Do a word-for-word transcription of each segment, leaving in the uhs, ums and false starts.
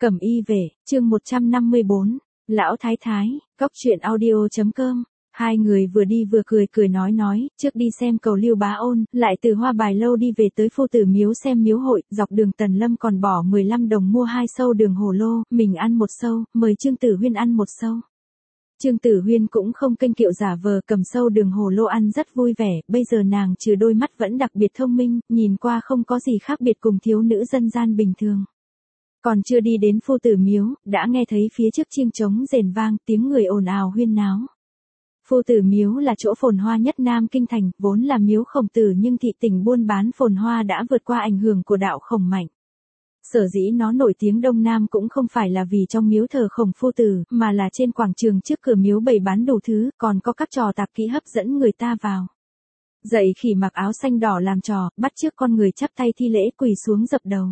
Cẩm y về, chương một trăm năm mươi bốn, Lão Thái Thái, cóc truyện audio.com. Hai người vừa đi vừa cười cười nói nói, trước đi xem cầu Lưu Bá Ôn, lại từ Hoa Bài Lâu đi về tới Phu Tử Miếu xem miếu hội, dọc đường Tần Lâm còn bỏ mười lăm đồng mua hai sâu đường hồ lô, mình ăn một sâu, mời Trương Tử Huyên ăn một sâu. Trương Tử Huyên cũng không kênh kiệu giả vờ cầm sâu đường hồ lô ăn rất vui vẻ, bây giờ nàng trừ đôi mắt vẫn đặc biệt thông minh, nhìn qua không có gì khác biệt cùng thiếu nữ dân gian bình thường. Còn chưa đi đến Phu Tử Miếu, đã nghe thấy phía trước chiêng trống rền vang, tiếng người ồn ào huyên náo. Phu Tử Miếu là chỗ phồn hoa nhất Nam Kinh Thành, vốn là miếu Khổng Tử nhưng thị tỉnh buôn bán phồn hoa đã vượt qua ảnh hưởng của đạo Khổng mạnh. Sở dĩ nó nổi tiếng Đông Nam cũng không phải là vì trong miếu thờ Khổng Phu Tử, mà là trên quảng trường trước cửa miếu bày bán đủ thứ, còn có các trò tạp kỹ hấp dẫn người ta vào. Dậy khỉ mặc áo xanh đỏ làm trò, bắt chước con người chắp tay thi lễ quỳ xuống dập đầu.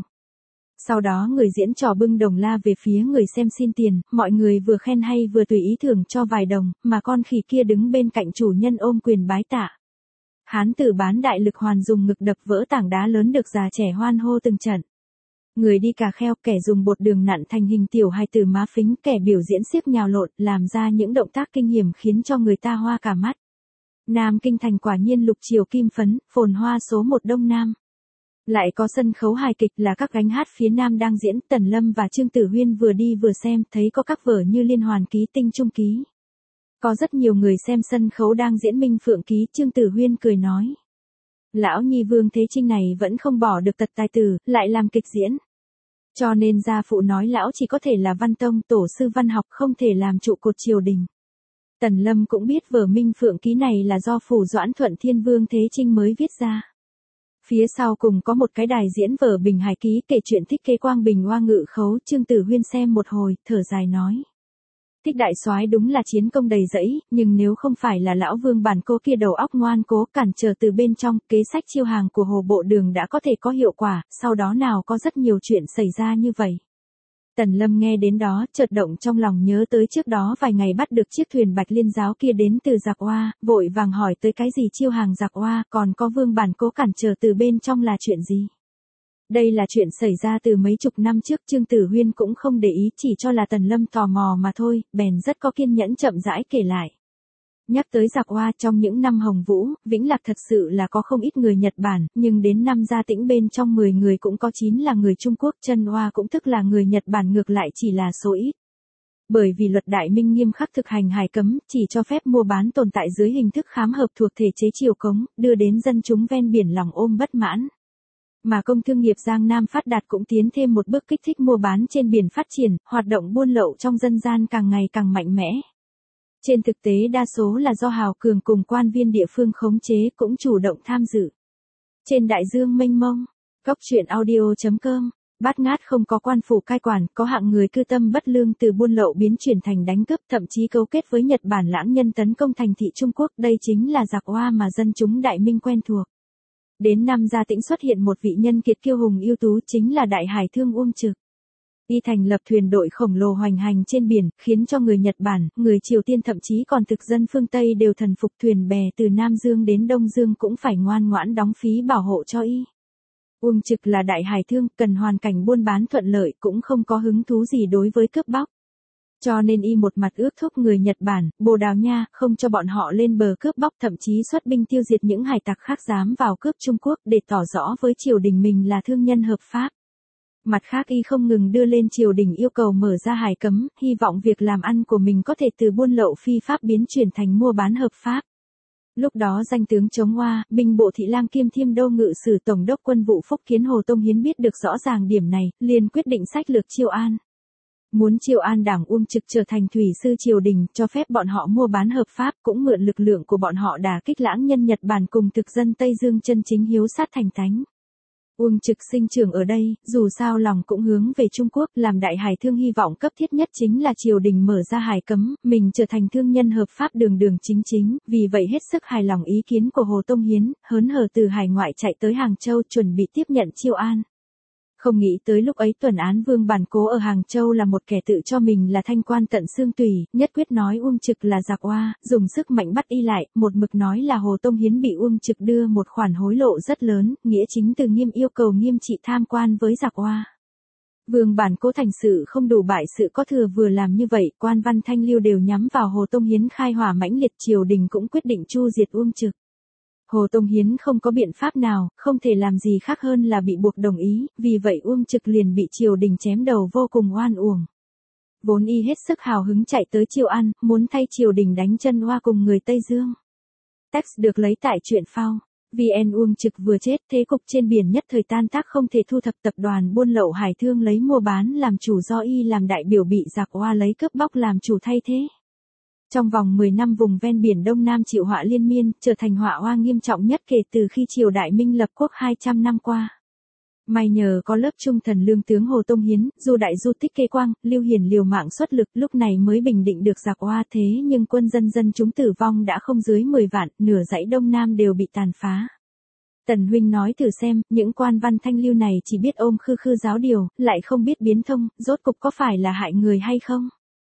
Sau đó người diễn trò bưng đồng la về phía người xem xin tiền, mọi người vừa khen hay vừa tùy ý thưởng cho vài đồng, mà con khỉ kia đứng bên cạnh chủ nhân ôm quyền bái tạ. Hán tử bán đại lực hoàn dùng ngực đập vỡ tảng đá lớn được già trẻ hoan hô từng trận. Người đi cà kheo, kẻ dùng bột đường nặn thành hình tiểu hài tử má phính, kẻ biểu diễn xiếc nhào lộn, làm ra những động tác kinh hiểm khiến cho người ta hoa cả mắt. Nam Kinh Thành quả nhiên lục triều kim phấn, phồn hoa số một Đông Nam. Lại có sân khấu hài kịch là các gánh hát phía Nam đang diễn, Tần Lâm và Trương Tử Huyên vừa đi vừa xem, thấy có các vở như Liên Hoàn Ký, Tinh Trung Ký. Có rất nhiều người xem sân khấu đang diễn Minh Phượng Ký, Trương Tử Huyên cười nói. Lão Nhi Vương Thế Trinh này vẫn không bỏ được tật tài tử, lại làm kịch diễn. Cho nên gia phụ nói lão chỉ có thể là văn tông, tổ sư văn học, không thể làm trụ cột triều đình. Tần Lâm cũng biết vở Minh Phượng Ký này là do Phủ Doãn Thuận Thiên Vương Thế Trinh mới viết ra. Phía sau cùng có một cái đài diễn vở Bình Hải Ký, kể chuyện Thích Kế Quang Bình Hoa Ngự Khấu. Trương Tử Huyên xem một hồi, thở dài nói. Thích đại soái đúng là chiến công đầy rẫy, nhưng nếu không phải là lão Vương bản cố kia đầu óc ngoan cố cản trở từ bên trong, kế sách chiêu hàng của Hồ Bộ Đường đã có thể có hiệu quả, sau đó nào có rất nhiều chuyện xảy ra như vậy. Tần Lâm nghe đến đó, chợt động trong lòng nhớ tới trước đó vài ngày bắt được chiếc thuyền Bạch Liên giáo kia đến từ Giặc Oa, vội vàng hỏi tới cái gì chiêu hàng Giặc Oa, còn có Vương bản cố cản trở từ bên trong là chuyện gì. Đây là chuyện xảy ra từ mấy chục năm trước, Trương Tử Huyên cũng không để ý, chỉ cho là Tần Lâm tò mò mà thôi, bèn rất có kiên nhẫn chậm rãi kể lại. Nhắc tới Giặc Oa, trong những năm Hồng Vũ, Vĩnh Lạc thật sự là có không ít người Nhật Bản, nhưng đến năm Gia Tĩnh bên trong mười người cũng có chín là người Trung Quốc, Chân Oa cũng tức là người Nhật Bản ngược lại chỉ là số ít. Bởi vì luật Đại Minh nghiêm khắc thực hành hải cấm, chỉ cho phép mua bán tồn tại dưới hình thức khám hợp thuộc thể chế triều cống, đưa đến dân chúng ven biển lòng ôm bất mãn. Mà công thương nghiệp Giang Nam phát đạt cũng tiến thêm một bước kích thích mua bán trên biển phát triển, hoạt động buôn lậu trong dân gian càng ngày càng mạnh mẽ. Trên thực tế đa số là do hào cường cùng quan viên địa phương khống chế cũng chủ động tham dự. Trên đại dương mênh mông, cóc truyện audio.com, bát ngát không có quan phủ cai quản, có hạng người cư tâm bất lương từ buôn lậu biến chuyển thành đánh cướp, thậm chí cấu kết với Nhật Bản lãng nhân tấn công thành thị Trung Quốc, đây chính là Giặc Oa mà dân chúng Đại Minh quen thuộc. Đến năm Gia Tĩnh xuất hiện một vị nhân kiệt kiêu hùng ưu tú, chính là đại hải thương Uông Trực. Y thành lập thuyền đội khổng lồ hoành hành trên biển, khiến cho người Nhật Bản, người Triều Tiên thậm chí còn thực dân phương Tây đều thần phục. Thuyền bè từ Nam Dương đến Đông Dương cũng phải ngoan ngoãn đóng phí bảo hộ cho y. Uông Trực là đại hải thương, cần hoàn cảnh buôn bán thuận lợi, cũng không có hứng thú gì đối với cướp bóc. Cho nên y một mặt ước thúc người Nhật Bản, Bồ Đào Nha, không cho bọn họ lên bờ cướp bóc, thậm chí xuất binh tiêu diệt những hải tặc khác dám vào cướp Trung Quốc, để tỏ rõ với triều đình mình là thương nhân hợp pháp. Mặt khác y không ngừng đưa lên triều đình yêu cầu mở ra hải cấm, hy vọng việc làm ăn của mình có thể từ buôn lậu phi pháp biến chuyển thành mua bán hợp pháp. Lúc đó danh tướng Chống Hoa, binh bộ thị lang kiêm Thiêm Đô ngự sử tổng đốc quân vụ Phúc Kiến Hồ Tông Hiến biết được rõ ràng điểm này, liền quyết định sách lược chiêu an. Muốn chiêu an đảng Uông Trực trở thành thủy sư triều đình, cho phép bọn họ mua bán hợp pháp, cũng mượn lực lượng của bọn họ đả kích lãng nhân Nhật Bản cùng thực dân Tây Dương chân chính hiếu sát thành tánh. Uông Trực sinh trưởng ở đây, dù sao lòng cũng hướng về Trung Quốc, làm đại hải thương hy vọng cấp thiết nhất chính là triều đình mở ra hải cấm, mình trở thành thương nhân hợp pháp đường đường chính chính, vì vậy hết sức hài lòng ý kiến của Hồ Tông Hiến, hớn hở từ hải ngoại chạy tới Hàng Châu chuẩn bị tiếp nhận chiêu an. Không nghĩ tới lúc ấy Tuần Án Vương bản cố ở Hàng Châu là một kẻ tự cho mình là thanh quan tận xương tủy, nhất quyết nói Uông Trực là Giặc Oa, dùng sức mạnh bắt y lại, một mực nói là Hồ Tông Hiến bị Uông Trực đưa một khoản hối lộ rất lớn, nghĩa chính từ nghiêm yêu cầu nghiêm trị tham quan với Giặc Oa. Vương bản cố thành sự không đủ bại sự có thừa vừa làm như vậy, quan văn thanh liêu đều nhắm vào Hồ Tông Hiến khai hỏa mãnh liệt, triều đình cũng quyết định chu diệt Uông Trực. Hồ Tông Hiến không có biện pháp nào, không thể làm gì khác hơn là bị buộc đồng ý, vì vậy Uông Trực liền bị triều đình chém đầu vô cùng oan uổng. Vốn y hết sức hào hứng chạy tới Chiêu An, muốn thay triều đình đánh chân oa cùng người Tây Dương. Text được lấy tại truyện phao. vê en Uông Trực vừa chết, thế cục trên biển nhất thời tan tác, không thể thu thập, tập đoàn buôn lậu hải thương lấy mua bán làm chủ do y làm đại biểu bị giặc oa lấy cướp bóc làm chủ thay thế. Trong vòng mười năm vùng ven biển Đông Nam chịu họa liên miên, trở thành họa oa nghiêm trọng nhất kể từ khi triều Đại Minh lập quốc hai trăm năm qua. May nhờ có lớp trung thần lương tướng Hồ Tông Hiến, Du Đại Du Tích Kê Quang, Lưu Hiển liều mạng xuất lực, lúc này mới bình định được giặc oa, thế nhưng quân dân dân chúng tử vong đã không dưới mười vạn, nửa dãy Đông Nam đều bị tàn phá. Tần huynh nói thử xem, những quan văn thanh lưu này chỉ biết ôm khư khư giáo điều, lại không biết biến thông, rốt cục có phải là hại người hay không?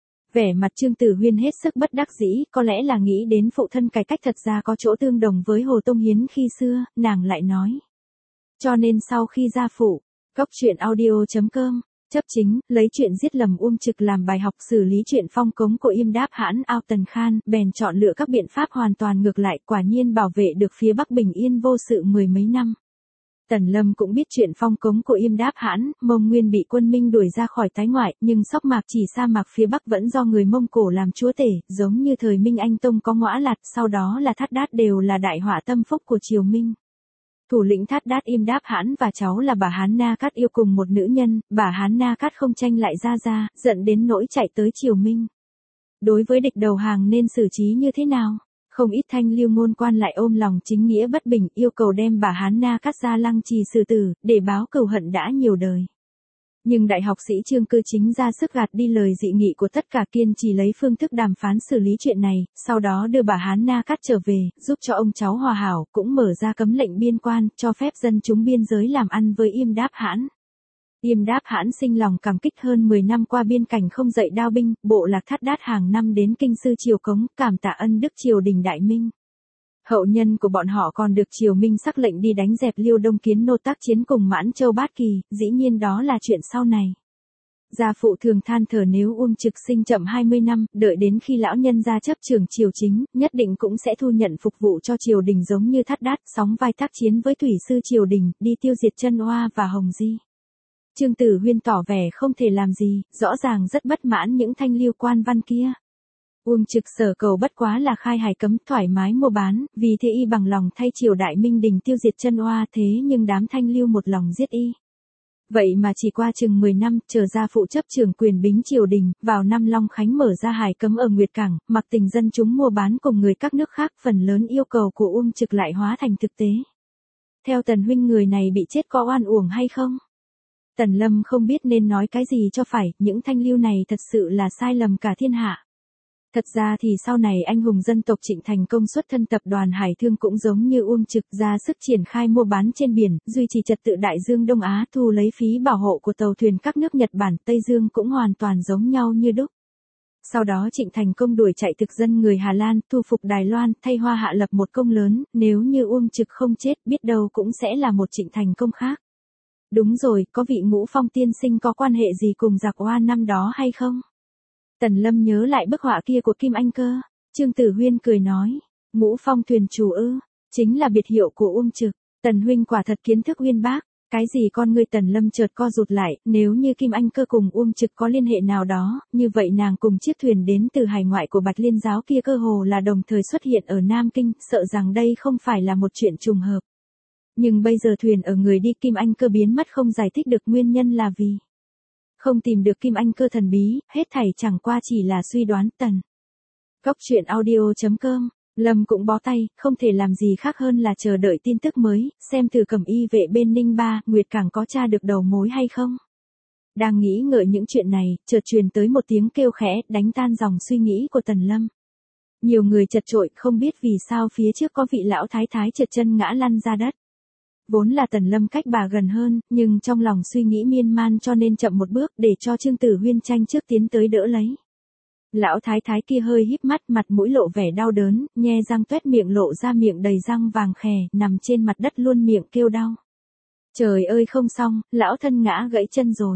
Vẻ mặt Trương Tử Huyên hết sức bất đắc dĩ, có lẽ là nghĩ đến phụ thân cải cách thật ra có chỗ tương đồng với Hồ Tông Hiến khi xưa, nàng lại nói. Cho nên sau khi ra phủ, Cốc truyện audio chấm com, chấp chính, lấy chuyện giết lầm Uông Trực làm bài học xử lý chuyện phong cống của Yêm Đáp hãn ao Tần Khan, bèn chọn lựa các biện pháp hoàn toàn ngược lại, quả nhiên bảo vệ được phía Bắc bình yên vô sự mười mấy năm. Tần Lâm cũng biết chuyện phong cống của Yêm Đáp hãn, Mông Nguyên bị quân Minh đuổi ra khỏi Tái Ngoại, nhưng Sóc Mạc chỉ sa mạc phía Bắc vẫn do người Mông Cổ làm chúa tể, giống như thời Minh Anh Tông có Ngõa Lạt, sau đó là Thát Đát đều là đại họa tâm phúc của triều Minh. Thủ lĩnh Thát Đát Yêm Đáp hãn và cháu là bà Hán Na Cát yêu cùng một nữ nhân, bà Hán Na Cát không tranh lại ra ra, giận đến nỗi chạy tới triều Minh. Đối với địch đầu hàng nên xử trí như thế nào? Không ít thanh liêu ngôn quan lại ôm lòng chính nghĩa bất bình, yêu cầu đem bà Hán Na Cát ra lăng trì xử tử, để báo cừu hận đã nhiều đời. Nhưng đại học sĩ Trương Cư Chính ra sức gạt đi lời dị nghị của tất cả, kiên trì lấy phương thức đàm phán xử lý chuyện này, sau đó đưa bà Hán Na Cát trở về, giúp cho ông cháu hòa hảo, cũng mở ra cấm lệnh biên quan, cho phép dân chúng biên giới làm ăn với Yêm Đáp hãn. Yêm Đáp hãn sinh lòng cảm kích, hơn mười năm qua biên cảnh không dậy đao binh, bộ lạc Thát Đát hàng năm đến kinh sư triều cống, cảm tạ ân đức triều đình Đại Minh. Hậu nhân của bọn họ còn được triều Minh sắc lệnh đi đánh dẹp Liêu Đông Kiến nô tác chiến cùng Mãn Châu Bát Kỳ, dĩ nhiên đó là chuyện sau này. Gia phụ thường than thở nếu Uông Trực sinh chậm hai mươi năm, đợi đến khi lão nhân ra chấp trường triều chính, nhất định cũng sẽ thu nhận phục vụ cho triều đình giống như Thát Đát, sóng vai tác chiến với thủy sư triều đình, đi tiêu diệt Chân Oa và Hồng Di. Trương Tử Huyên tỏ vẻ không thể làm gì, rõ ràng rất bất mãn những thanh liêu quan văn kia. Uông Trực sở cầu bất quá là khai hải cấm, thoải mái mua bán, vì thế y bằng lòng thay triều Đại Minh đình tiêu diệt Chân Oa, thế nhưng đám thanh liêu một lòng giết y. Vậy mà chỉ qua chừng mười năm, trở ra phụ chấp trưởng quyền bính triều đình, vào năm Long Khánh mở ra hải cấm ở Nguyệt Cảng, mặc tình dân chúng mua bán cùng người các nước khác, phần lớn yêu cầu của Uông Trực lại hóa thành thực tế. Theo Tần huynh, người này bị chết có oan uổng hay không? Tần Lâm không biết nên nói cái gì cho phải, những thanh liêu này thật sự là sai lầm cả thiên hạ. Thật ra thì sau này anh hùng dân tộc Trịnh thành công xuất thân tập đoàn Hải Thương cũng giống như Uông Trực, ra sức triển khai mua bán trên biển, duy trì trật tự Đại Dương Đông Á, thu lấy phí bảo hộ của tàu thuyền các nước Nhật Bản, Tây Dương cũng hoàn toàn giống nhau như đúc. Sau đó Trịnh thành công đuổi chạy thực dân người Hà Lan, thu phục Đài Loan, thay Hoa Hạ lập một công lớn, nếu như Uông Trực không chết, biết đâu cũng sẽ là một Trịnh thành công khác. Đúng rồi, có vị Ngũ Phong tiên sinh có quan hệ gì cùng giặc oa năm đó hay không? Tần Lâm nhớ lại bức họa kia của Kim Anh Cơ. Trương Tử Huyên cười nói, Ngũ Phong thuyền chủ ư, chính là biệt hiệu của Uông Trực. Tần huynh quả thật kiến thức uyên bác. Cái gì con ngươi? Tần Lâm chợt co rụt lại, nếu như Kim Anh Cơ cùng Uông Trực có liên hệ nào đó, như vậy nàng cùng chiếc thuyền đến từ hải ngoại của Bạch Liên giáo kia cơ hồ là đồng thời xuất hiện ở Nam Kinh, sợ rằng đây không phải là một chuyện trùng hợp. Nhưng bây giờ thuyền ở người đi, Kim Anh Cơ biến mất không giải thích được nguyên nhân là vì không tìm được Kim Anh Cơ thần bí, hết thảy chẳng qua chỉ là suy đoán. Tần Cốc truyện audio chấm com. Lâm cũng bó tay, không thể làm gì khác hơn là chờ đợi tin tức mới, xem thử Cẩm Y vệ bên Ninh Ba, Nguyệt Cảng có tra được đầu mối hay không. Đang nghĩ ngợi những chuyện này, chợt truyền tới một tiếng kêu khẽ, đánh tan dòng suy nghĩ của Tần Lâm. Nhiều người chật chội, không biết vì sao phía trước có vị lão thái thái trượt chân ngã lăn ra đất. Vốn là Tần Lâm cách bà gần hơn, nhưng trong lòng suy nghĩ miên man cho nên chậm một bước, để cho Trương Tử Huyên tranh trước tiến tới đỡ lấy. Lão thái thái kia hơi híp mắt, mặt mũi lộ vẻ đau đớn, nhe răng toét miệng lộ ra miệng đầy răng vàng khè, nằm trên mặt đất luôn miệng kêu đau. Trời ơi không xong, lão thân ngã gãy chân rồi.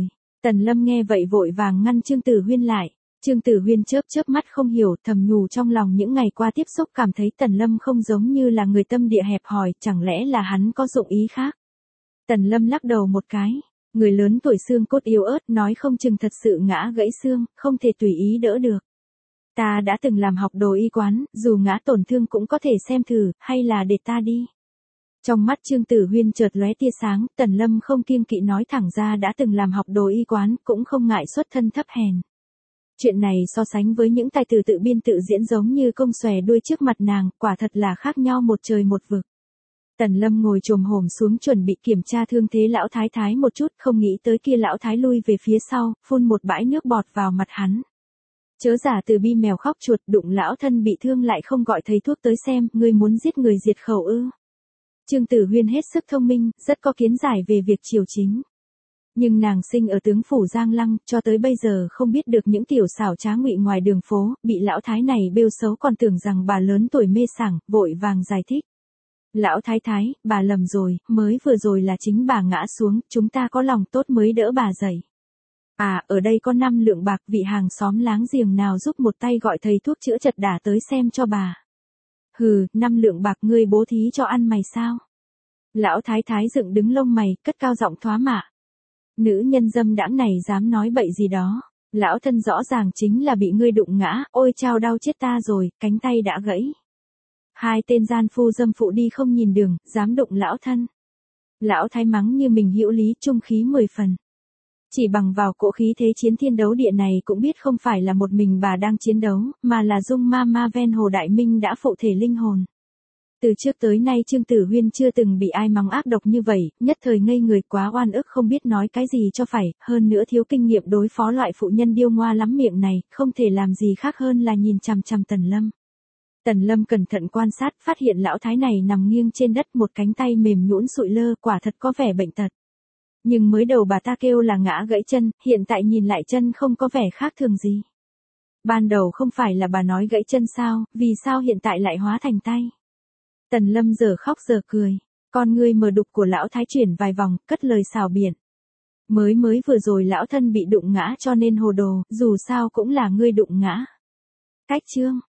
Tần Lâm nghe vậy vội vàng ngăn Trương Tử Huyên lại. Trương Tử Huyên chớp chớp mắt không hiểu, thầm nhủ trong lòng những ngày qua tiếp xúc cảm thấy Tần Lâm không giống như là người tâm địa hẹp hòi, chẳng lẽ là hắn có dụng ý khác. Tần Lâm lắc đầu một cái, người lớn tuổi xương cốt yếu ớt nói không chừng thật sự ngã gãy xương, không thể tùy ý đỡ được. Ta đã từng làm học đồ y quán, dù ngã tổn thương cũng có thể xem thử, hay là để ta đi. Trong mắt Trương Tử Huyên chợt lóe tia sáng, Tần Lâm không kiêng kỵ nói thẳng ra đã từng làm học đồ y quán, cũng không ngại xuất thân thấp hèn. Chuyện này so sánh với những tài tử tự biên tự diễn giống như công xòe đuôi trước mặt nàng, quả thật là khác nhau một trời một vực. Tần Lâm ngồi chồm hổm xuống chuẩn bị kiểm tra thương thế lão thái thái một chút, không nghĩ tới kia lão thái lui về phía sau, phun một bãi nước bọt vào mặt hắn. Chớ giả từ bi mèo khóc chuột, đụng lão thân bị thương lại không gọi thầy thuốc tới xem, ngươi muốn giết người diệt khẩu ư? Trương Tử Huyên hết sức thông minh, rất có kiến giải về việc triều chính. Nhưng nàng sinh ở tướng phủ Giang Lăng, cho tới bây giờ không biết được những tiểu xảo trá ngụy ngoài đường phố, bị lão thái này bêu xấu còn tưởng rằng bà lớn tuổi mê sảng, vội vàng giải thích. Lão thái thái, bà lầm rồi, mới vừa rồi là chính bà ngã xuống, chúng ta có lòng tốt mới đỡ bà dậy. À, ở đây có năm lượng bạc, vị hàng xóm láng giềng nào giúp một tay gọi thầy thuốc chữa chật đả tới xem cho bà. Hừ, năm lượng bạc ngươi bố thí cho ăn mày sao? Lão thái thái dựng đứng lông mày, cất cao giọng thoá mạ. Nữ nhân dâm đãng này dám nói bậy gì đó, lão thân rõ ràng chính là bị ngươi đụng ngã, ôi chao đau chết ta rồi, cánh tay đã gãy. Hai tên gian phu dâm phụ đi không nhìn đường, dám đụng lão thân. Lão thái mắng như mình hữu lý, trung khí mười phần. Chỉ bằng vào cỗ khí thế chiến thiên đấu địa này cũng biết không phải là một mình bà đang chiến đấu, mà là dung ma ma ven hồ đại minh đã phụ thể linh hồn. Từ trước tới nay Trương Tử Huyên chưa từng bị ai mắng ác độc như vậy, nhất thời ngây người quá oan ức không biết nói cái gì cho phải, hơn nữa thiếu kinh nghiệm đối phó loại phụ nhân điêu ngoa lắm miệng này, không thể làm gì khác hơn là nhìn chằm chằm Tần Lâm. Tần Lâm cẩn thận quan sát, phát hiện lão thái này nằm nghiêng trên đất, một cánh tay mềm nhũn sụi lơ, quả thật có vẻ bệnh tật. Nhưng mới đầu bà ta kêu là ngã gãy chân, hiện tại nhìn lại chân không có vẻ khác thường gì. Ban đầu không phải là bà nói gãy chân sao, vì sao hiện tại lại hóa thành tay? Tần Lâm giờ khóc giờ cười, con ngươi mờ đục của lão thái chuyển vài vòng, cất lời xào biển. Mới mới vừa rồi lão thân bị đụng ngã cho nên hồ đồ, dù sao cũng là ngươi đụng ngã. Cách chương